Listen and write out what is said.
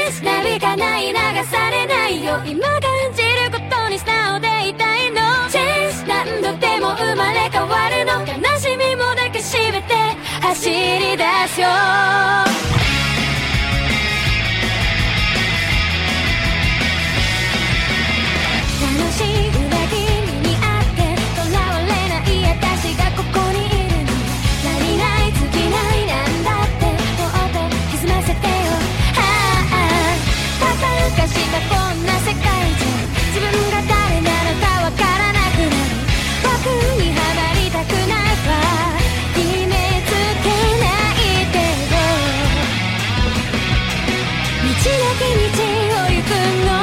スナビがない流されないよ今感じることに素直でいたいのチェンス何度でも生まれ変わるの悲しみも抱きしめて走り出すよ楽しい裏切りにあってとらわれない私がここにいるの足りない尽きないなんだってもっと歪ませてよバカ浮かしたこんな世界じゃ自分が誰なのかわからなくなる僕にはまりたくないわ決めつけないでよ道なき道を行くの